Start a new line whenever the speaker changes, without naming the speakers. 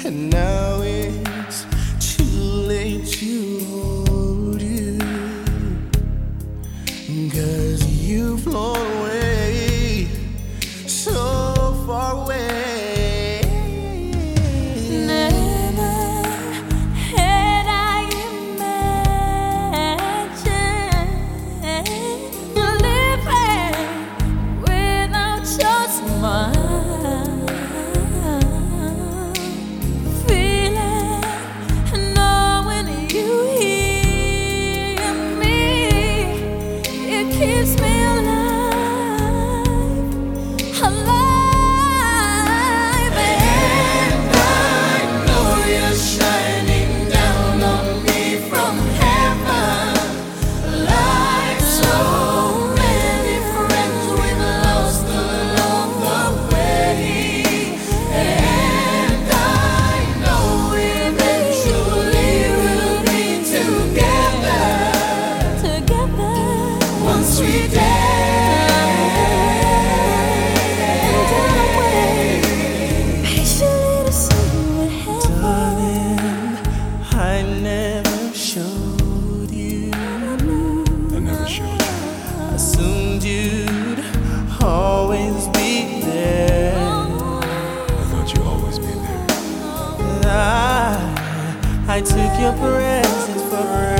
and now it's too late to hold you, 'cause you've flown away, so far away.
Keeps me alive, alive. And I know you're shining down on me from heaven. Like so many friends we've lost along the way. And I know eventually we'll be together. Once we patiently to see what happens.
Darling, I never showed you.
I never showed you.
I assumed you'd always be there.
I thought you'd always be there.
I took your presence for granted.